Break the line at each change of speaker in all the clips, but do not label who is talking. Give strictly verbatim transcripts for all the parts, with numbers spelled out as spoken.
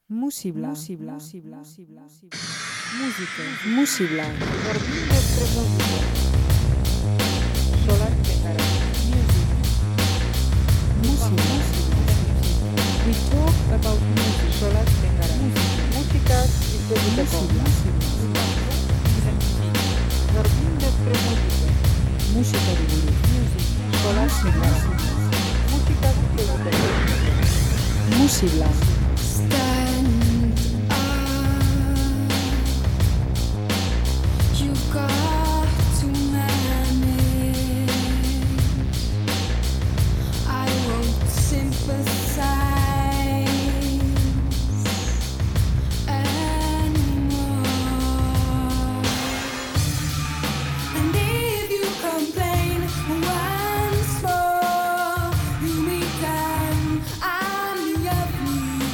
Musibla, musibla, musibla, música, musibla.
Jardín de música. Solar de cara.
Musibla.
We talk about music. Solar de cara. Música y
Musibla.
Jardín de música.
Música de Guru.
Solar de cara. Música y
Musibla.
Stand up. You got to manage. I won't sympathize anymore. And if you complain once more, you become I'm the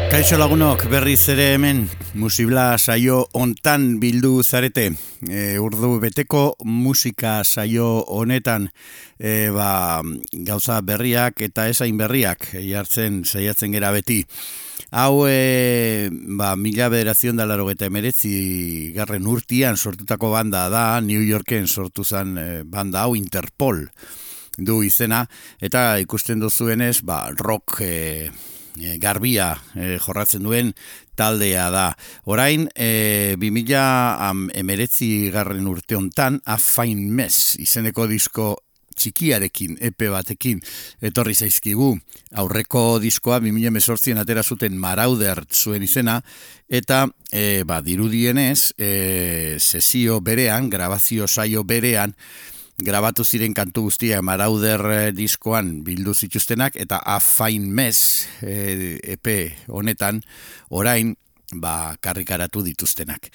Kaixo lagunok, berriz ere hemen Musibla saio hontan bildu zarete. E, urdu beteko musika saio honetan e, ba, gauza berriak eta esain berriak jartzen saiatzen gera beti. Hau e, ba, mila bederazion da larogeta emeretzi garren urtian sortutako banda da, New Yorken sortu zen e, banda hau Interpol du izena, eta ikusten duzuenez ba, rock e, E, garbia e, jorratzen duen taldea da. Orain, e, bi mila emeretzi garren urte hontan, A Fine Mess izeneko disko txikiarekin, epe batekin, etorri zaizkigu. Aurreko diskoa bi mila hemezortzian atera zuten Marauder zuen izena, eta e, ba, dirudienez, e, sesio berean, grabazio saio berean, grabatu ziren kantu guztia Marauder diskoan bildu zituztenak, eta A Fine Mess e, epe honetan orain ba, karrikaratu dituztenak.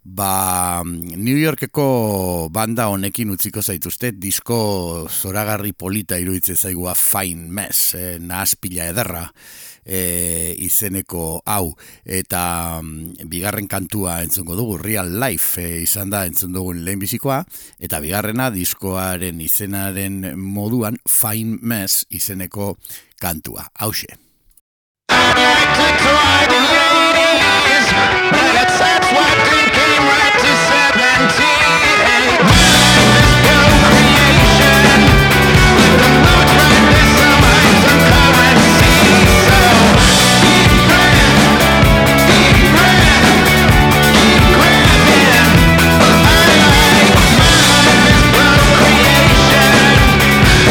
Ba, New Yorkeko banda honekin utziko zaituzte, disko zoragarri polita iruditzen zaigu A Fine Mess, e, nahaspila ederra e, izeneko hau, eta mm, bigarren kantua entzungo dugu, Real Life e, izan da entzun dugun lehenbizikoa, eta bigarrena diskoaren izenaren moduan Fine Mess izeneko kantua. Hauxe.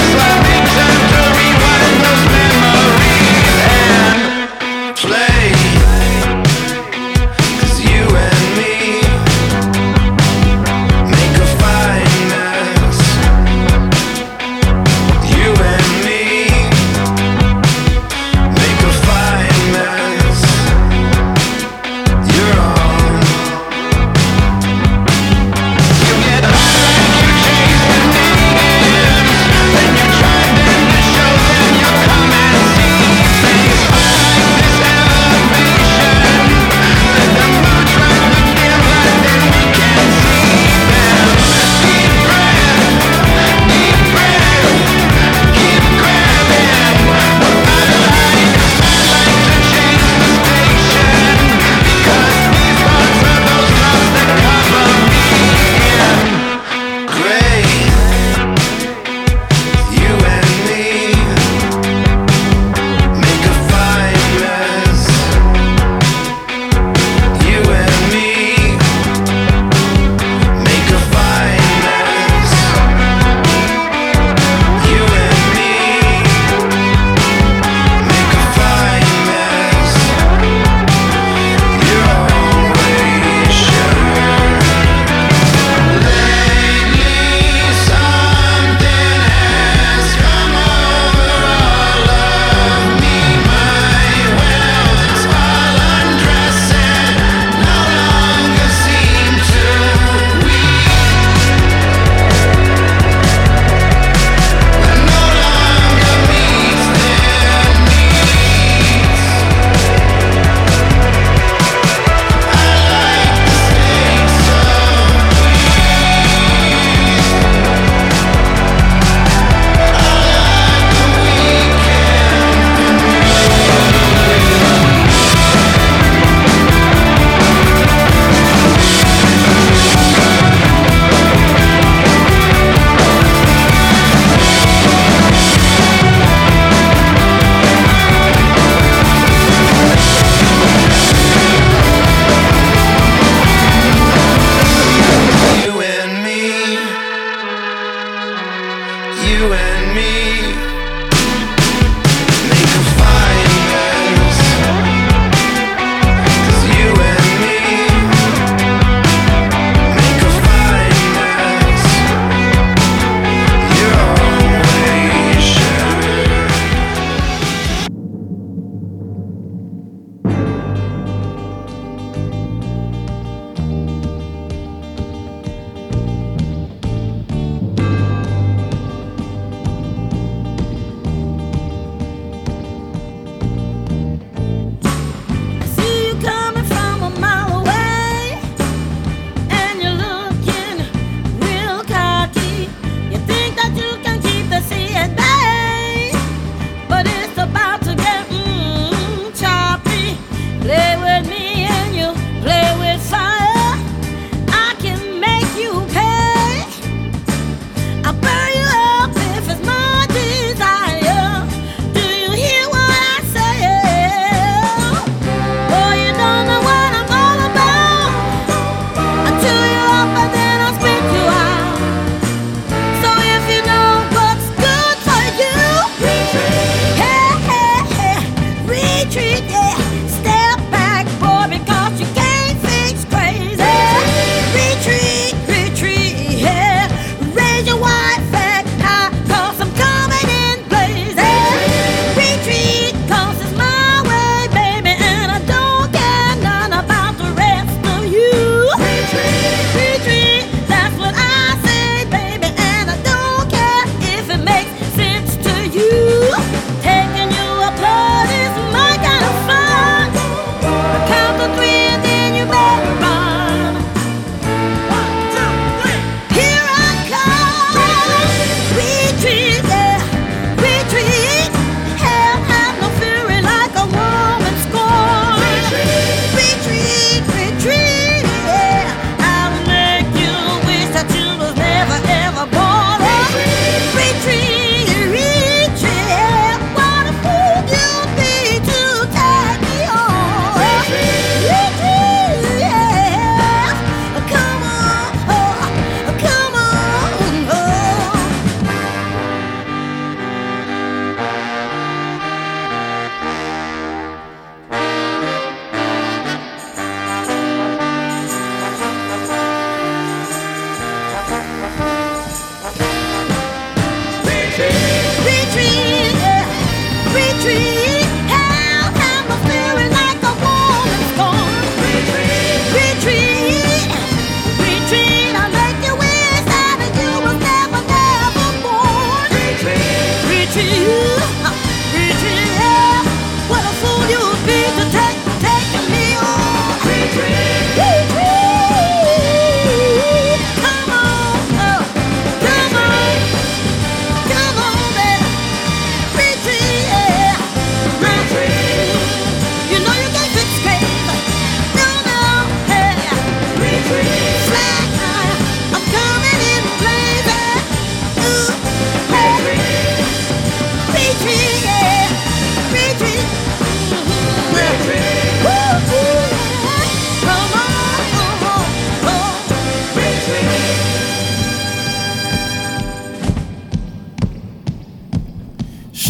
Play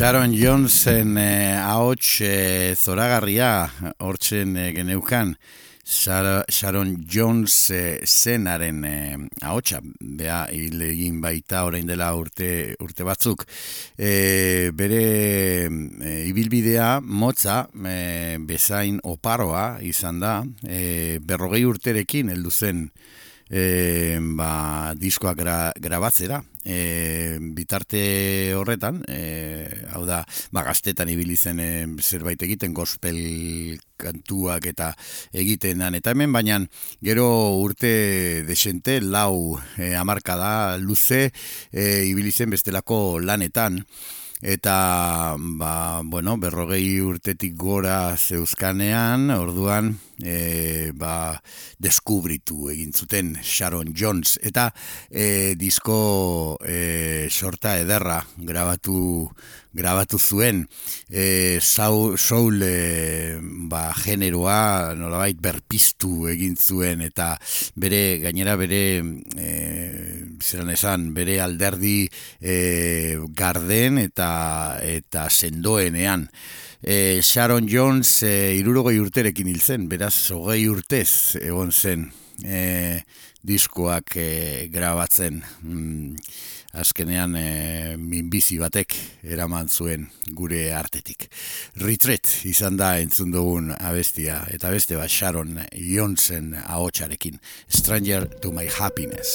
Sharon Jonesen eh, ahots eh, zoragarria hortzen eh, geneukan. Sara, Sharon Jones eh, zenaren eh, ahotsa, beha hil egin baita orain dela urte, urte batzuk. E, bere e, ibilbidea motza e, bezain oparoa izan da, e, berrogei urterekin heldu zen e, ba, diskoak gra, grabatzera. E, bitarte horretan, e, hau da, ba, gaztetan ibili zen e, zerbait egiten, gospel kantuak eta egiten dan, eta hemen, baina gero urte desente, lau e, hamarkada luze e, ibili zen bestelako lanetan, eta ba, bueno, berrogei urtetik gora zeuzkanean, orduan e, ba, deskubritu egin zuten Sharon Jones, eta e, disko e, sorta ederra grabatu grabatu zuen, e, soul, soul e, ba, generoa nolabait berpiztu egin zuen, eta bere, gainera bere e, zeran esan, bere alderdi e, garden eta eta sendoenean. E, Sharon Jones e, irurogei urterekin hil zen, beraz hogei urtez egon zen e, diskoak e, grabatzen. Mm, azkenean e, minbizi batek eraman zuen gure artetik. Retreat izan da entzun dugun abestia, eta beste bat Sharon Jonesen ahotsarekin. Stranger to my happiness.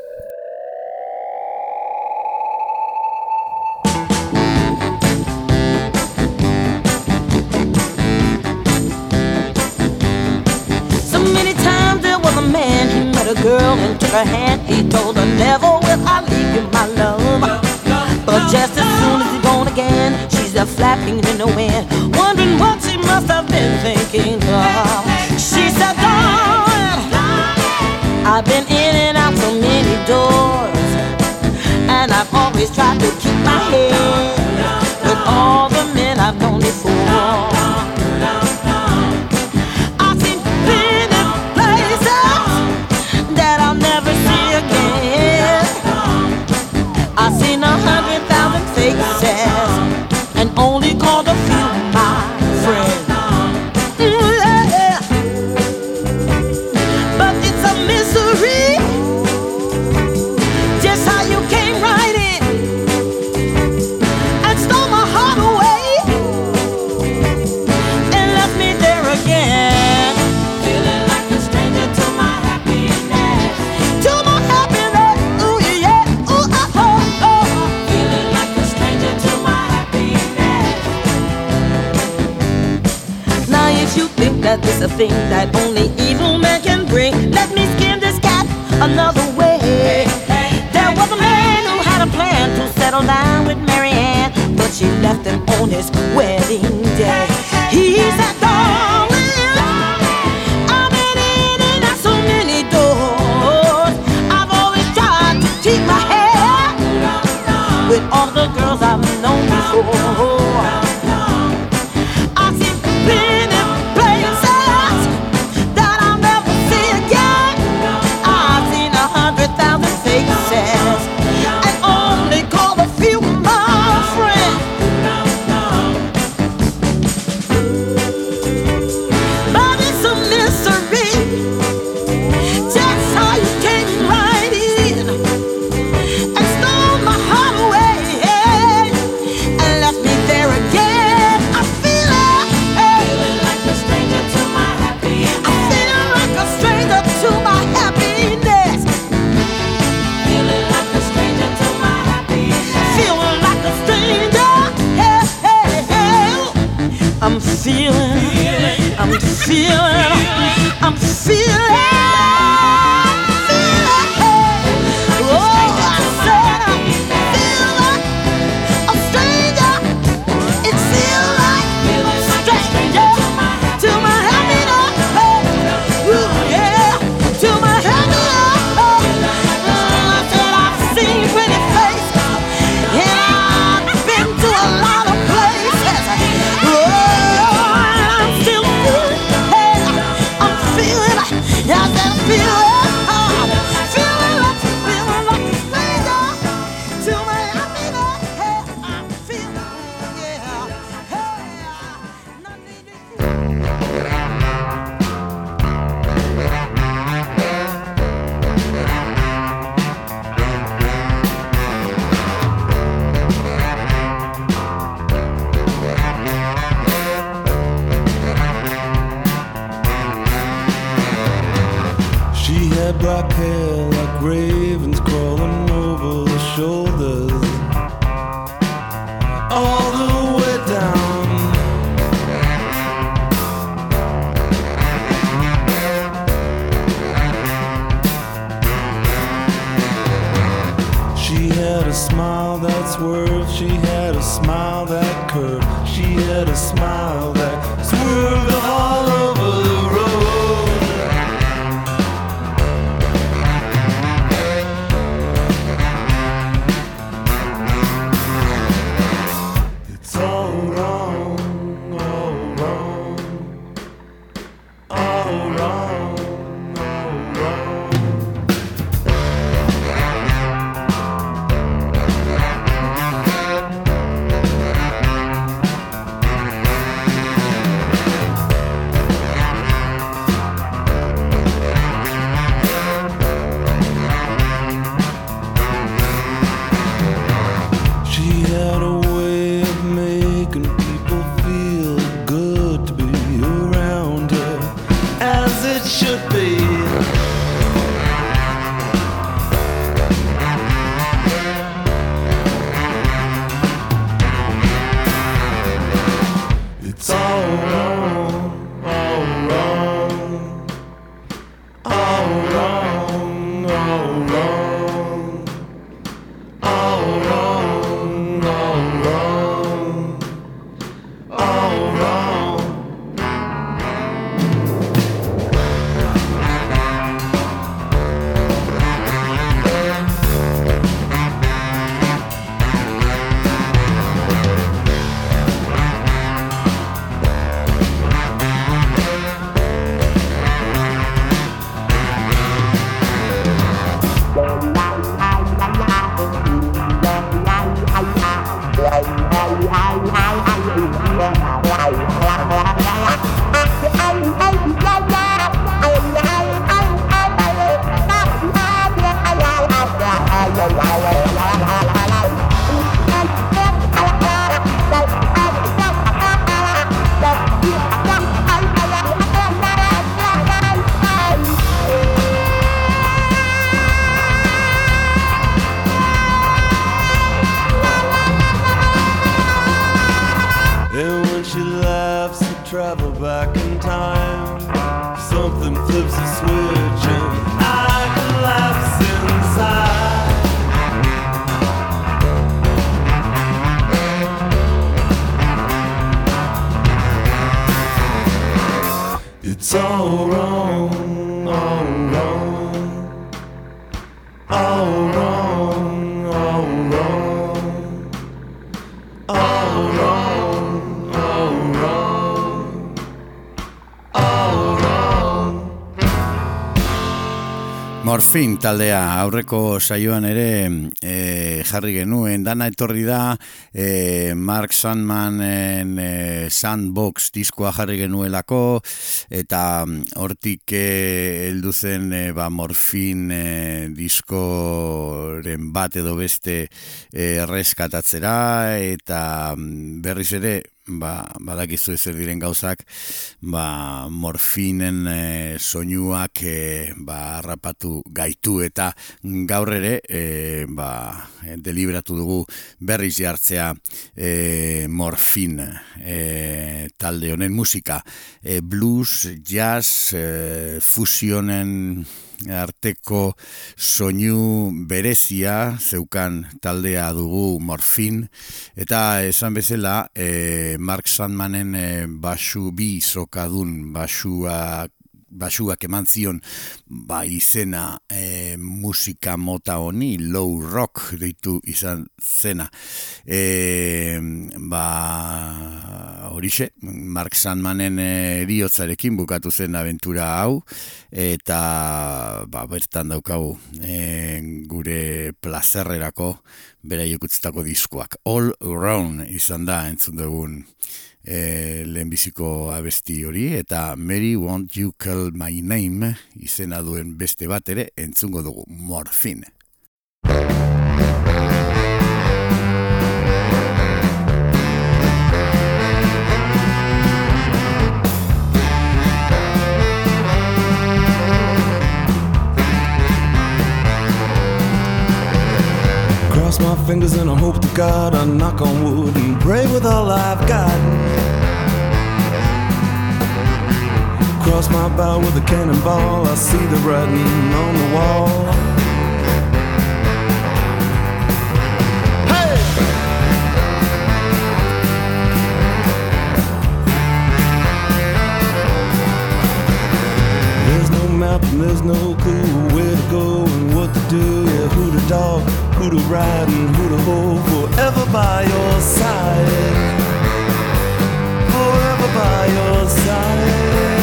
A girl and took her hand. He told her, never will I leave you, my love. But just as soon as he's gone again, she's there flapping in the wind, wondering what she must have been thinking of. She said, darling, I've been in and out so many doors, and I've always tried to keep my head with all the men I've known before. I've seen a hundred thousand faces and only called a few my friends. Mm, yeah. But it's a mystery just how you came right in and stole my heart away and left me there again, feeling like a stranger to my happiness, to my happiness. Ooh yeah, ooh ah oh. You think that this a thing that only evil man can bring? Let me skin this cat another way. Hey, hey, there was a man who had a plan to settle down with Mary Ann, but she left him on his wedding day. He said, darling, I've been in and out so many doors, I've always tried to keep my head with all the girls I've known before. I've seen plenty and only call a few my friends. But it's a mystery just how you came right in and stole my heart away and left me there again. I feel it, feeling like a stranger to my happiness. I feel like a stranger to my happiness. I'm feeling, I'm feeling, I'm feeling, feeling. Oh, I said I feel like a stranger. It feels like a stranger to my happiness. Ooh, yeah, to my happiness. I said I've seen pretty faces, and I've been to a lot of places. Oh, I'm still feeling, hey, I'm feeling, I said
had black hair like ravens crawling over the shoulders, all the way down. She had a smile that swerved, she had a smile that curved, she had a smile that swerved all over the road. It's all wrong, all wrong, all wrong, all wrong. She had a way of making people feel good to be around her, as it should be. It's all wrong, all wrong, all wrong, all wrong, all wrong, all wrong, all wrong. And when she laughs, you travel back in time. Something flips a switch and I collapse inside. It's all wrong, all wrong, all wrong, all wrong, all wrong, all wrong, all wrong.
Morfin taldea aurreko saioan ere e, jarri genuen, dana etorri da e, Mark Sandmanen e, Sandbox diskoa jarri genuelako, eta hortik e, heldu zen e, ba, Morfin e, diskoren bat edo beste e, erreskatatzera, eta berriz ere ba, badakizu ezer diren gauzak, ba, Morfinen e, soinuak e, ba, harrapatu gaitu, eta gaur ere e, ba, deliberatu dugu berriz jartzea e, Morfin e, talde honen musika, e, blues, jazz, e, fusionen arteko soinu berezia zeukan taldea dugu Morfin, eta esan bezala e, Mark Sandmanen e, basu bi sokadun basuak basuak eman zion ba, izena e, musika mota honi, low rock deitu izan zena. E, ba, horixe, Mark Sandmanen eriotzarekin bukatu zen abentura hau, eta ba, bertan daukagu e, gure plazerrerako beraiek utzitako diskoak. All Around izan da entzun dugun E, lehenbiziko abesti hori, eta Mary Won't You Call My Name izena duen beste bat ere entzungo dugu, Morfin.
fingers and I hope to God I knock on wood and pray with all I've got. Cross my bow with a cannonball, I see the writing on the wall. Hey! There's no map and there's no clue where to go and what to do. Yeah, who to dog, who to ride and who to hold, forever by your side, forever by your side.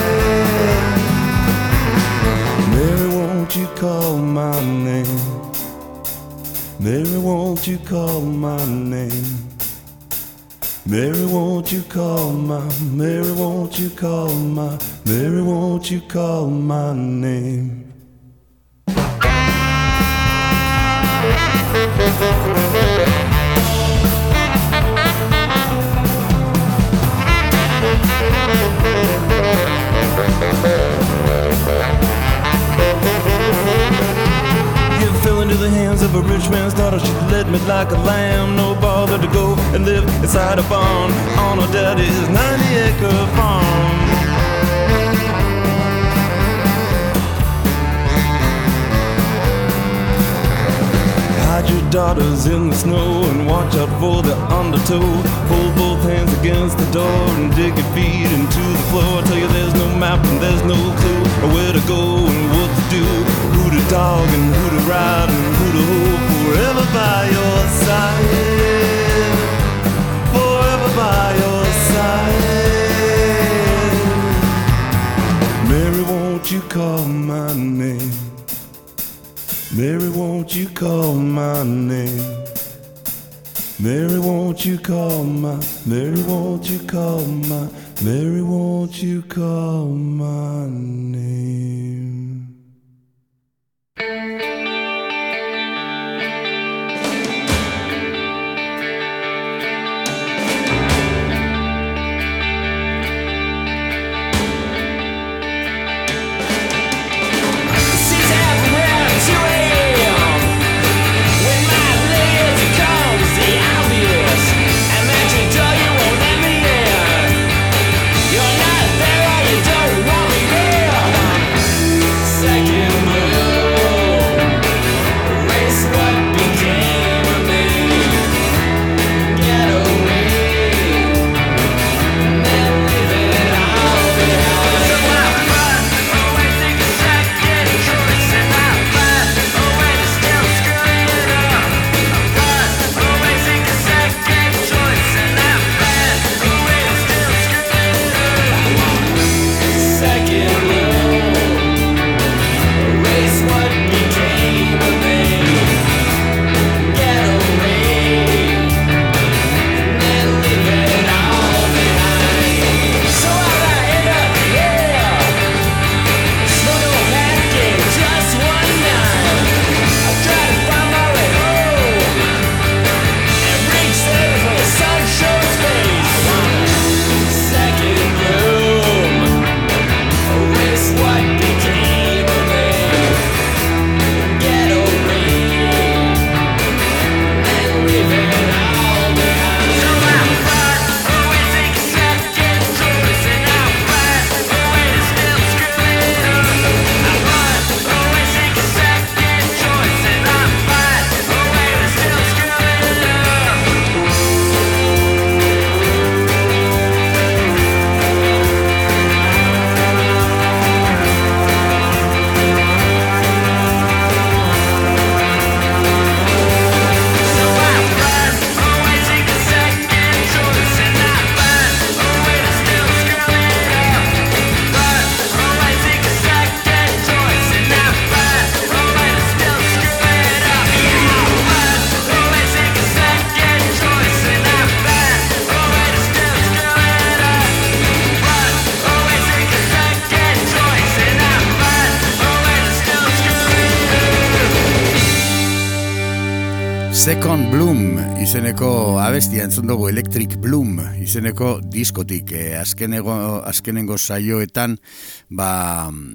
Mary, won't you call my name? Mary, won't you call my name? Mary, won't you call my, Mary, won't you call my, Mary, won't you call my name? You fell into the hands of a rich man's daughter. She led me like a lamb, no bother to go and live inside a barn on her daddy's ninety acre farm. Hide your daughters in the snow and watch out for the undertow. Hold both hands against the door and dig your feet into the floor. I tell you there's no map and there's no clue where to go and what to do, who to dog and who to ride and who to hold, forever by your side, forever by your side. Mary, won't you call my name? Mary, won't you call my name? Mary, won't you call my, Mary, won't you call my, Mary, won't you call my name?
Second Bloom izeneko abestia entzun dugu, Electric Bloom izeneko diskotik. E, azkenego, azkenengo saioetan ba,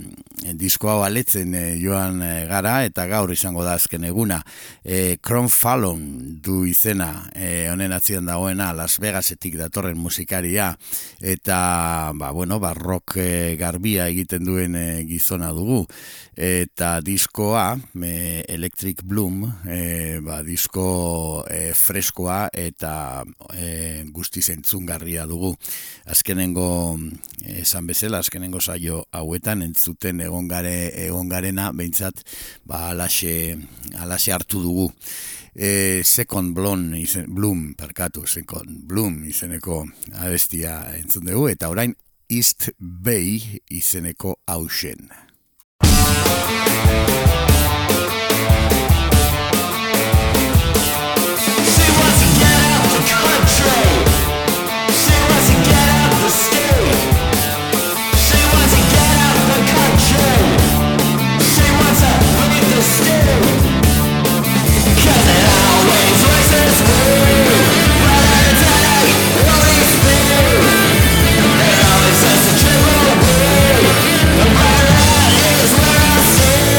disko hau aletzen e, joan e, gara, eta gaur izango da azken eguna. E, Cron Fallon du izena, e, honen atzian dagoena, Las Vegasetik datorren musikaria, eta ba, bueno, ba, rock e, garbia egiten duen e, gizona dugu. Eta diskoa, e, Electric Bloom, e, ba, disko e, freskoa eta e, guztiz entzungarria dugu. Azkenengo, esan bezala, azkenengo saio hauetan entzuten egon gare, egon garena, behintzat, ba, alaxe, alaxe hartu dugu. E, Second Bloom, izen, Bloom, perkatu, Second Bloom izeneko abestia entzun dugu, eta orain East Bay izeneko hausen.
Where I see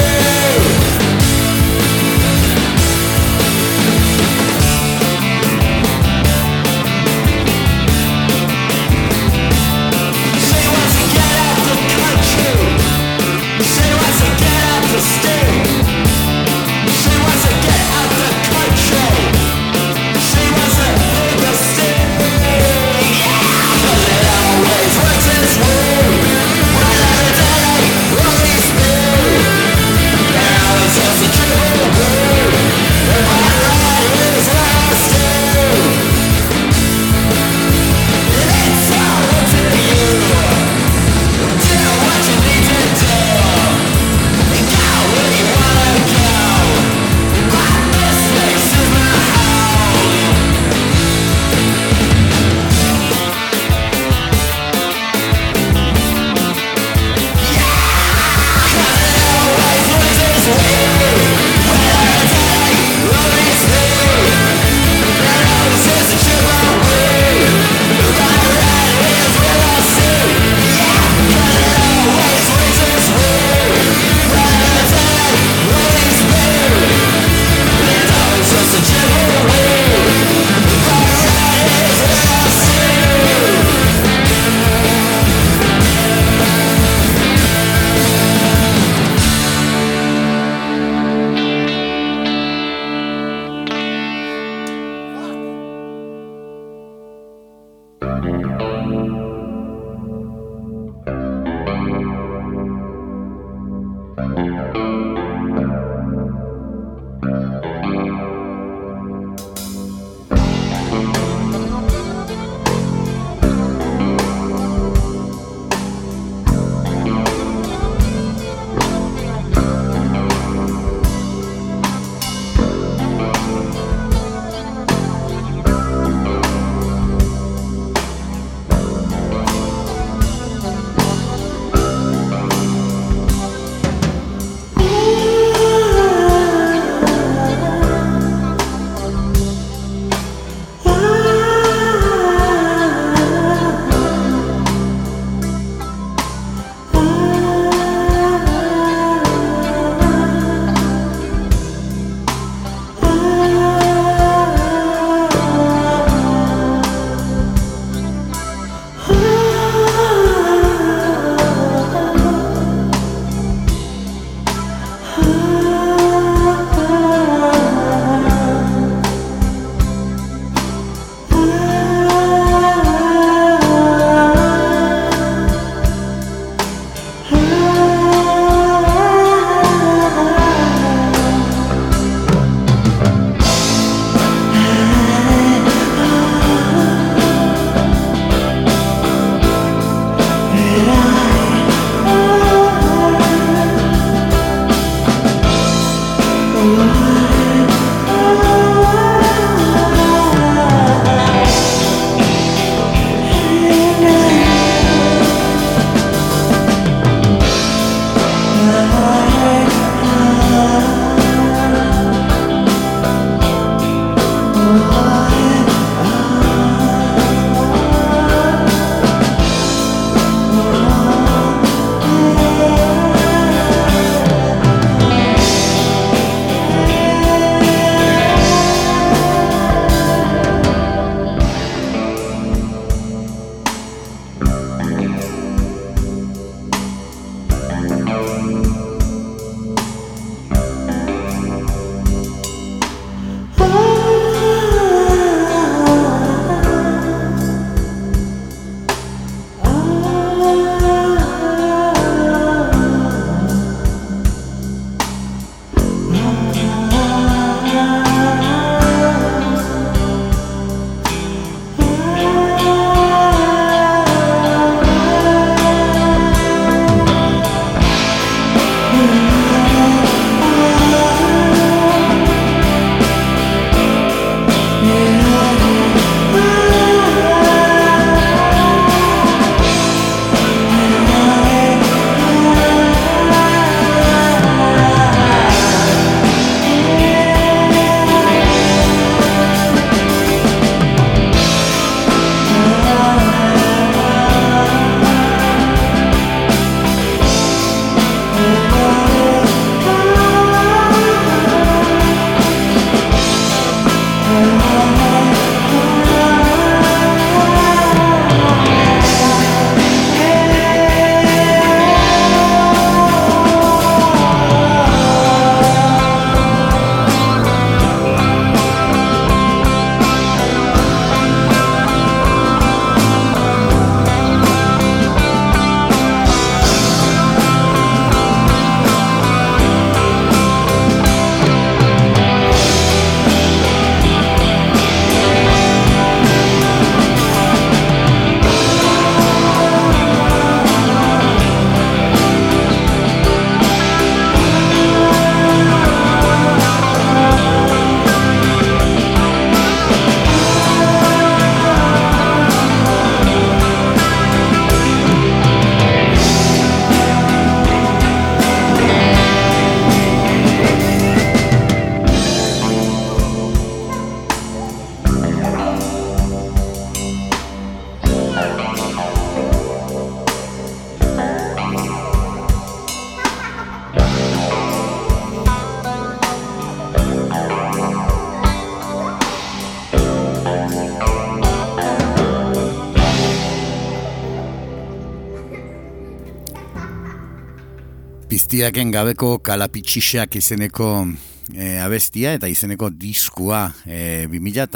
Piztiaken gabeko kalapitxisak izeneko e, abestia eta izeneko diskua e, bi mila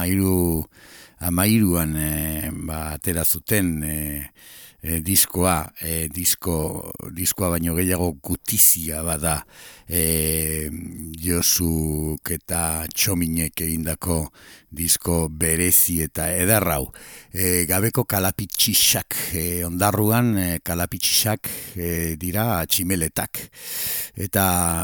hamairuan e, ba, atera zuten e, e, diskoa, e, disko, diskoa baino gehiago gutizia bada e, Josuk eta Txominek egindako disko berezi eta edarrau. E, gabeko kalapitxisak, e, ondarruan e, kalapitxisak e, dira tximeletak. Eta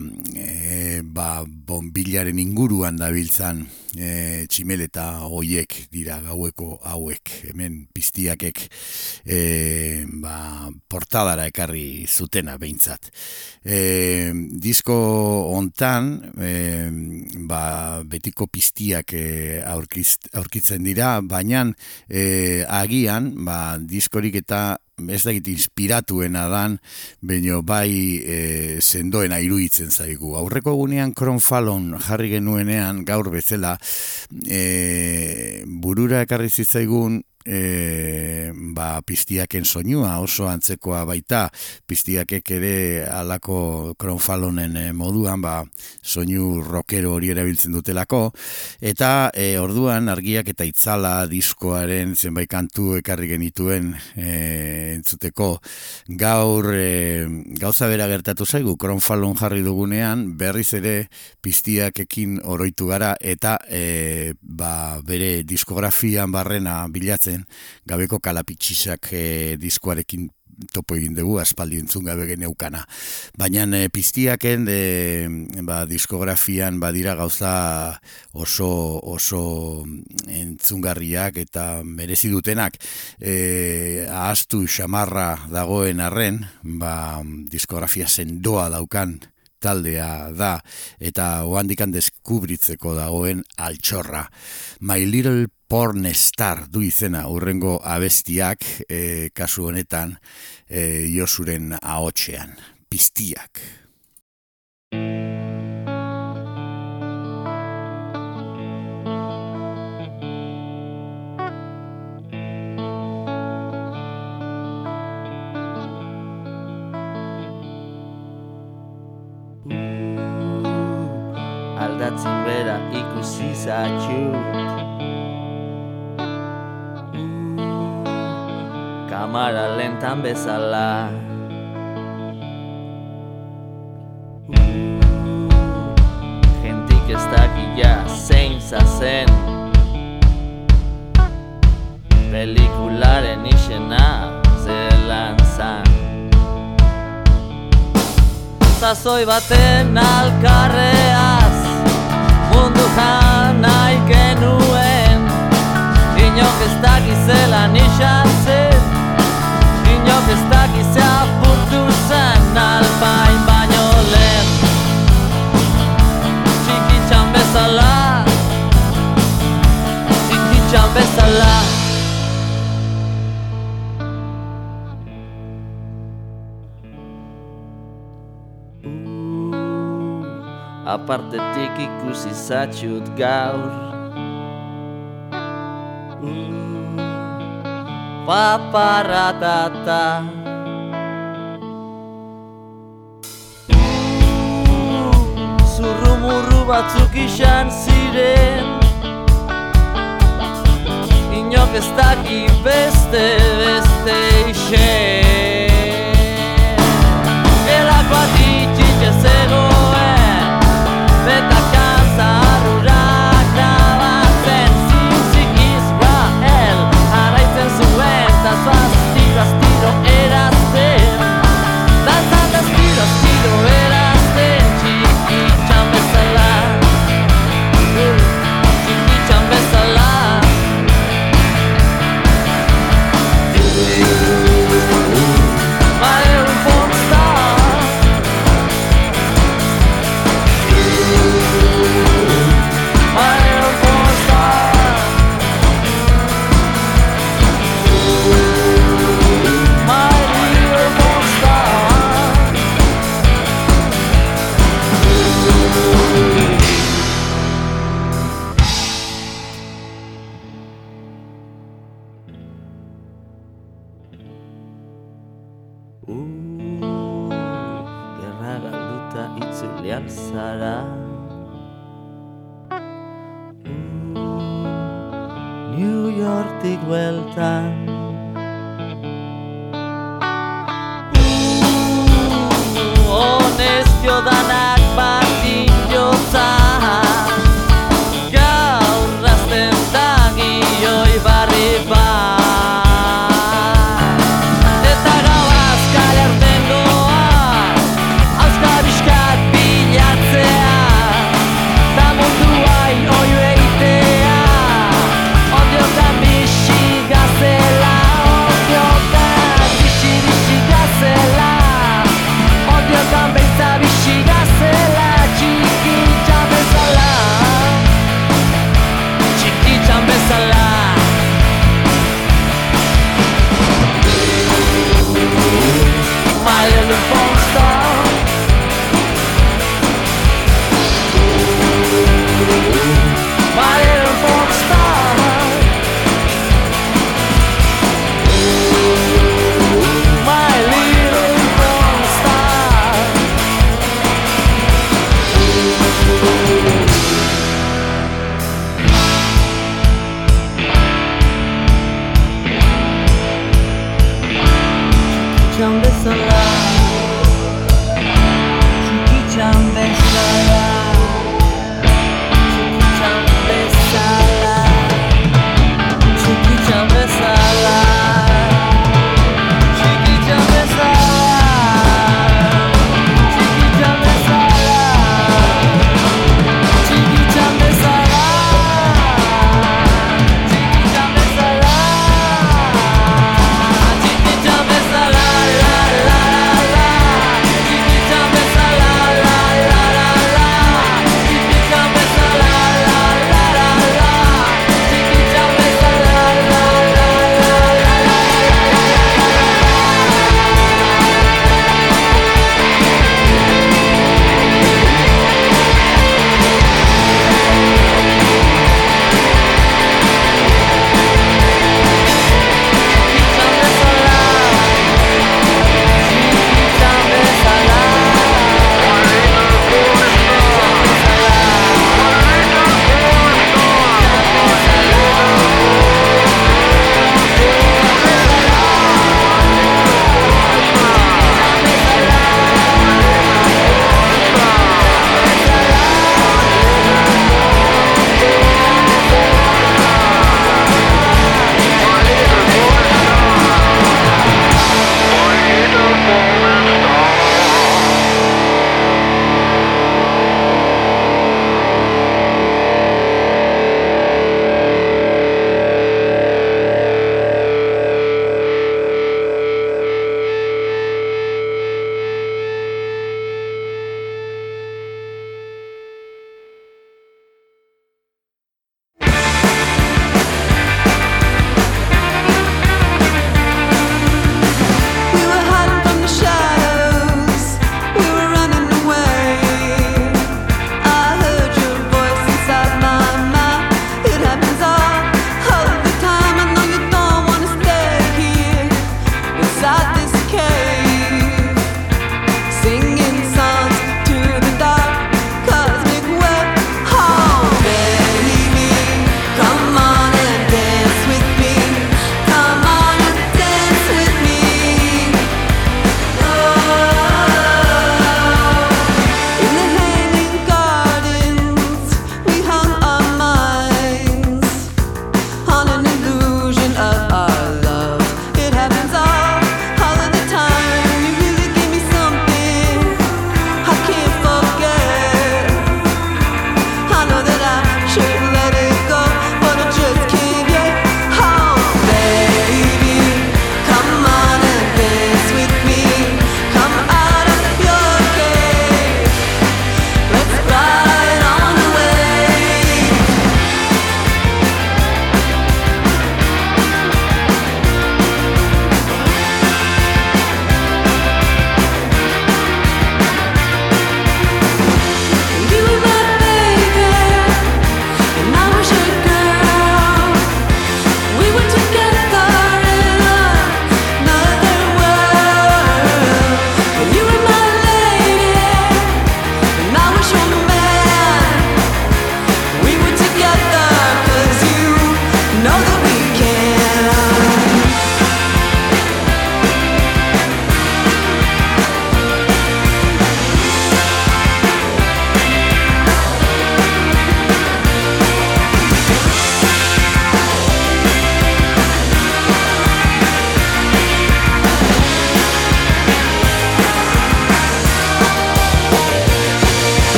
e, ba, bonbilaren inguruan dabiltzan e, tximeleta hoiek dira gaueko hauek. Hemen piztiakek e, ba, portadara ekarri zutena behintzat. E, disko hontan e, ba, betiko piztiak e, aurkiz, aurkitzen dira, baina e, agian ba, diskorik eta ez dakit inspiratuena dan, baino bai e, sendoena iruditzen zaigu. Aurreko egunean Kronfalon jarri genuenean, gaur bezala, e, burura ekarri zitzaigun E, ba, piztiaken soinua oso antzekoa baita, piztiakek ere alako Kronfalonen e, moduan ba, soinu rockero hori erabiltzen dutelako, eta e, orduan argiak eta itzala diskoaren zenbait kantu ekarri genituen e, entzuteko. Gaur e, gauza bera gertatu zaigu, Kronfalon jarri dugunean berriz ere piztiakekin oroitu gara eta e, ba, bere diskografian barrena bilatzen gabeko kalapitxisak e, diskoarekin topo egin dugu, aspaldi entzun gabe geneukana. Baina e, piztiaken e, ba, diskografian badira gauza oso, oso entzungarriak eta merezi dutenak. E, ahaztu xamarra dagoen arren, ba, diskografia sendoa daukan taldea da, eta ohandikan deskubritzeko dagoen altxorra. My Little Porn Star du izena hurrengo abestiak, e, kasu honetan e, Josuren ahotsean, piztiak.
Aldatzen bera ikusi zatxut, kamara lentan bezala. Jentik ez dakila zein zazen, pelikularen izena zelan zan. Zazoi baten alkarreaz mundu nahi genuen, inok ez dakizelan isazen, inok ez dakizea apurtu zen alpain baino lehen. Txikitxan bezala, txikitxan bezala. Apartetik ikusi zatxut gaur, uh, paparatata, uh, zurrumurru batzuk izan ziren, inok ez daki beste beste isen. Elak bat itxitxe zegoen, beta kanza arrurak nabatzen, zinzik Israel jarraitzen zuen, ta zoaztiro astiro erazten, dantzan astiro astiro erazten, txikitxan bezala, txikitxan bezala. Brasiliar zara. New Yorktik bueltan Honestio danak batin jotza Gaur razten dagioi barri bat Eta gauaz kalerten goa Auskabiskat bilatzea Ta munduai oio eitea Ondiotan bizi gazela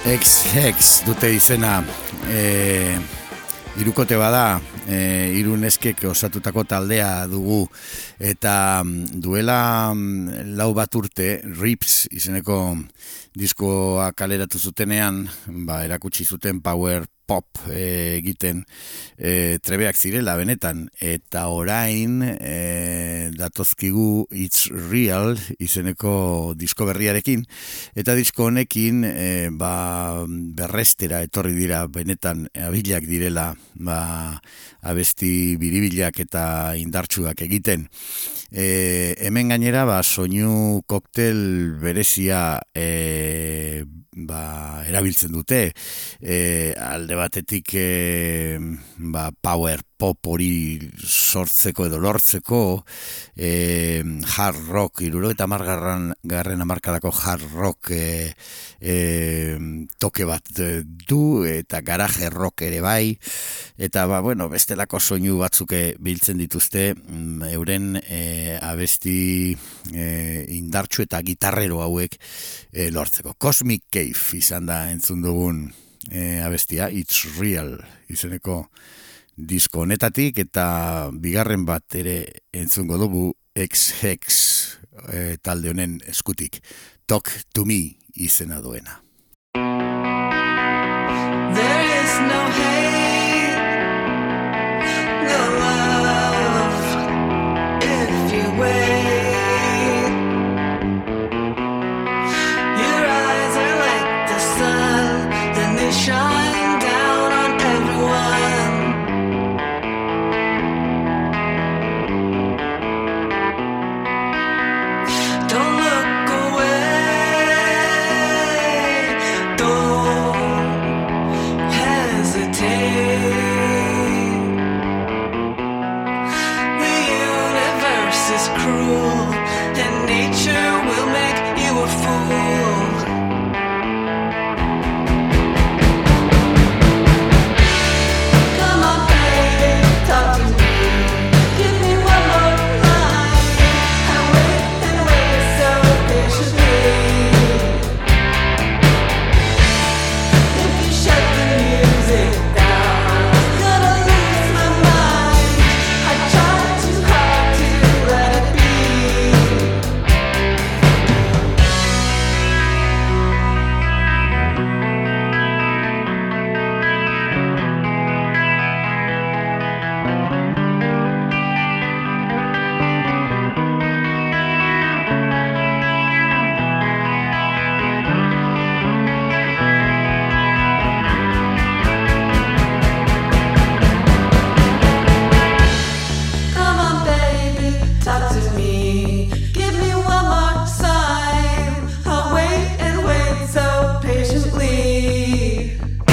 Ex-Hex dute izena, e, irukote bada, e, hiru neskek osatutako taldea dugu, eta duela lau bat urte, Rips izeneko diskoa kaleratu zutenean, ba, erakutsi zuten power pop e, egiten e, trebeak zirela benetan, eta orain e, datozkigu It's Real izeneko disko berriarekin, eta disko honekin e, ba, berrestera etorri dira benetan abilak direla ba, abesti biribilak eta indartsuak egiten. E, hemen gainera ba, soinu koktel berezia e, ba, erabiltzen dute, e, alde batetik e, ba, power pop hori sortzeko edo lortzeko, e, hard rock, iruro eta margarran garren amarkadako hard rock e, e, toke bat du, eta garaje rock ere bai, eta ba, bueno, bestelako soinu batzuk biltzen dituzte, euren e, abesti e, indartsu eta gitarrero hauek e, lortzeko. Cosmic Cave izan da entzun dugun e, abestia, It's Real izeneko disko honetatik, eta bigarren bat ere entzungo dugu Ex-Hex e, talde honen eskutik. Talk to Me izena duena.
There is no hate, no love, if you wait. Your eyes are like the sun, and they shine down on everyone. Don't look away, don't hesitate. The universe is cruel, and nature will make you a fool. Come on, baby, talk to me. Give me one more line. I wait and wait so patiently. If you shut the music down, I'm gonna lose my mind. I try too hard to let it be. Come on, baby, talk to me. Give me one more sign. I'll wait and wait so patiently.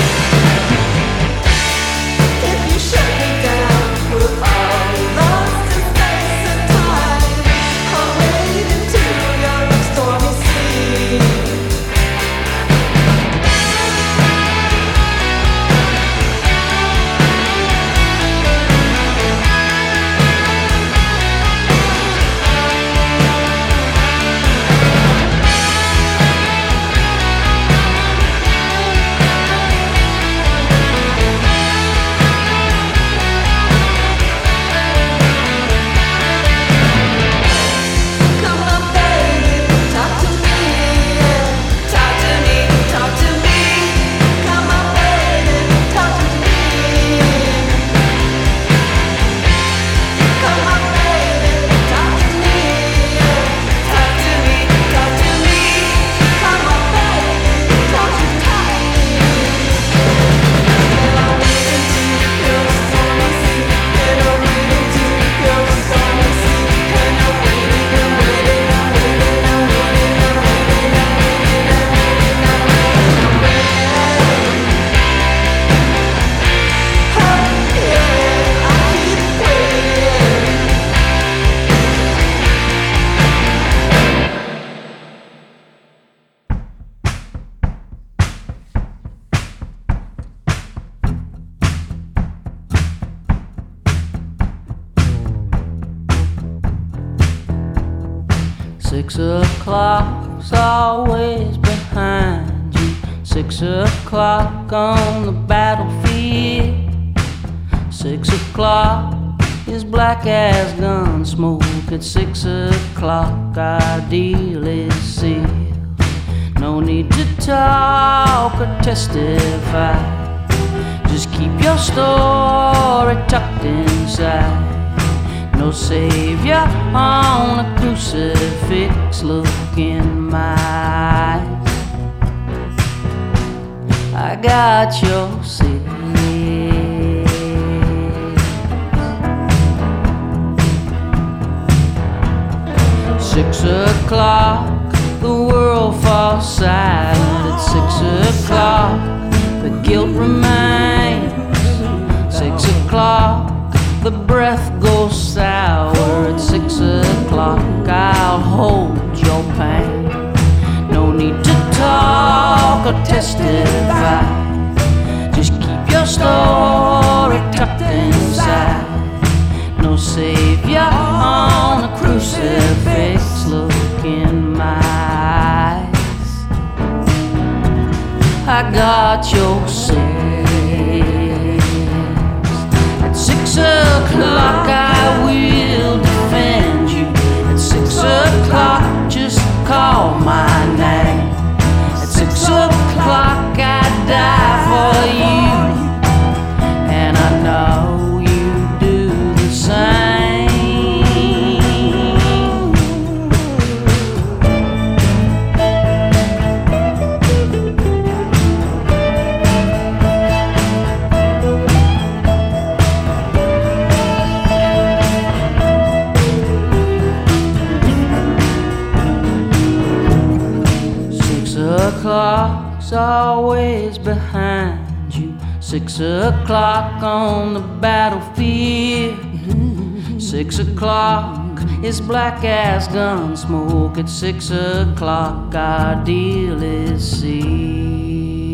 If you shut me down, we'll all be lost in space and time. I'll wade into your stormy sea. Come on, baby, talk to me. Talk to me, talk to me. Come on, baby, talk to me. Come on, baby, talk to me. Talk to me, talk to me. Come on, baby, talk to me. And I'll wade into your stormy sea. And I'll wade into your stormy sea. And I'll wait and wait and wait and wait and wait and wait and wait and wait. Oh yeah, I'll keep waiting.
Six o'clock's always behind you. Six o'clock on the battlefield. Six o'clock is black as gun smoke. At six o'clock our deal is sealed. No need to talk or testify. Just keep your story tucked inside. No savior on a crucifix. Look in my eyes. I got your six. Six o'clock, the world falls silent. At six o'clock, the guilt remains. Six o'clock, the breath goes sour. At six o'clock, I'll hold your pain. No need to talk or testify. Just keep your story tucked inside. No savior on a crucifix. Look in my eyes. I got your six. At six o'clock I will defend you. At six o'clock just call my name. At six o'clock I die for you. And I know you do the same. Clock's always behind you. Six o'clock on the battlefield. Six o'clock is black as gun smoke. At six o'clock our deal is sealed.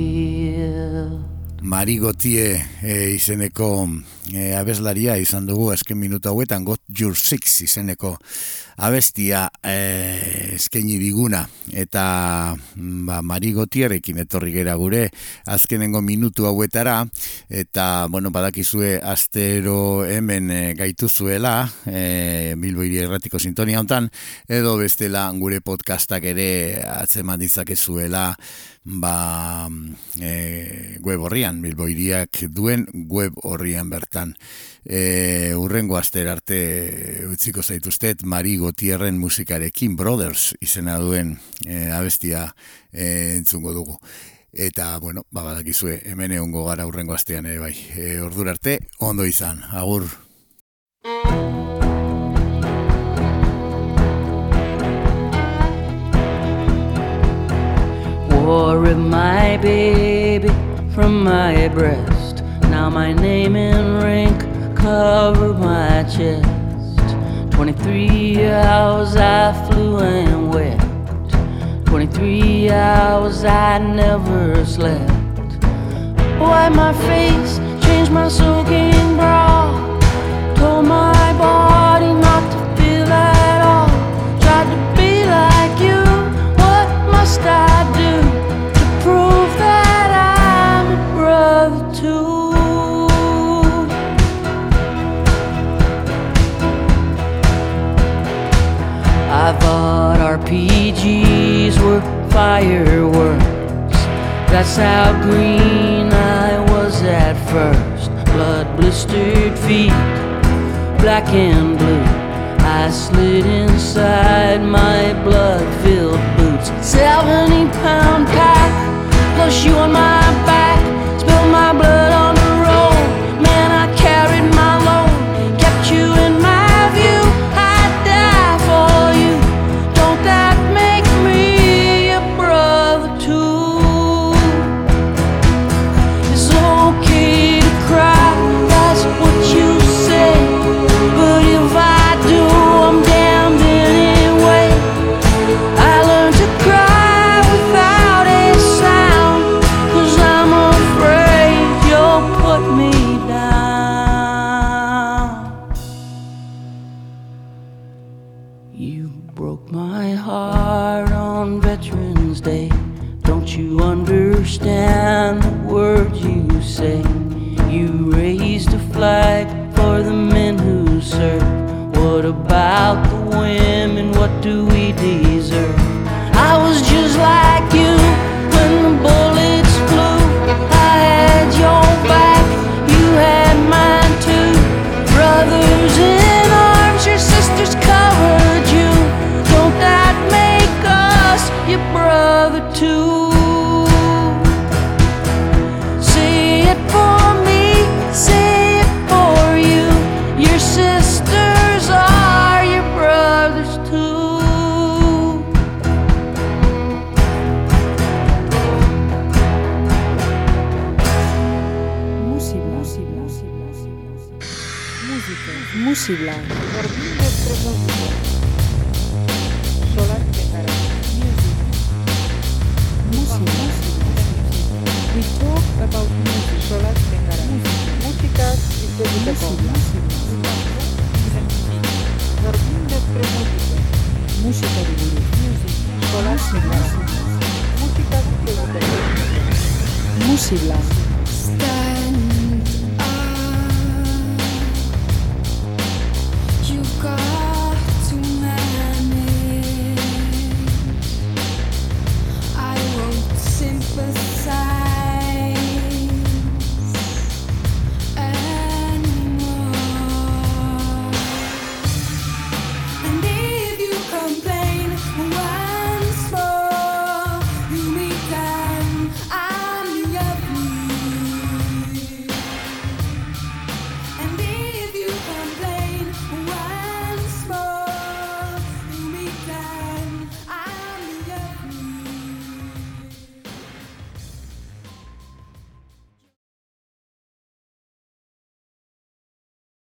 Mari Gauthier e, izeneko e, abeslaria izan dugu azken minutu hauetan. Got Your Six izeneko abestia e, eskaini diguna, eta ba, Mari Gauthierekin etorri gera gure azkenengo minutu hauetara, eta bueno, badakizue astero hemen e, gaituzuela e, Bilbo Hiri Irratiko sintonia hontan, edo bestela gure podcastak ere atzeman ditzakezuela ba, e, web horrian, Bilbo Hiriak duen web horrian bertan. E, urrengo aster arte utziko zaituztet Mari Gautierren musikarekin Brothers izena duen e, abestia e, entzungo dugu. Eta, bueno, ba, badakizue, hemen egongo gara urrengo astean ere bai. E, ordura arte, ondo izan. Agur.
Wore of my baby from my breast. Now my name in rank cover my chest. Twenty-three hours I flew and wept. Twenty-three hours I never slept. Wiped my face, changed my soaking bra. Told my body not to feel at all. Tried to be like you, what must I do to prove that I'm a brother too? I thought R P Gs were fireworks. That's how green I was at first. Blood blistered feet, black and blue. I slid inside my blood-filled boots. Seventy pound pack, plus you on my back. Spilled my blood on the road. Man, I carried my load. Kept you in my view. I'd die for you. Don't that make me a brother too? It's okay to cry, that's what you say. But if I do, I'm damned anyway. I learned to cry without a sound, 'cause I'm afraid you'll put me down. You broke my heart on Veterans Day. Don't Don't you understand the words you say? You raised a flag for the men who serve. What about the women? What do we deserve? I was just like you when the bullets flew. I had your back, you had mine too. Brothers in arms, your sisters covered you. Don't that make us your brother too? Say it for me, say it for you. Your sisters are your brothers too.
Musibla.
Vorbim despre muzică. Solar Tegara.
Musibla.
We talk about music. Solar Tegara. Muzica este
Musibla.
Vorbim despre muzică.
Música de Music.
Solar Tegara. Muzica este
Musibla.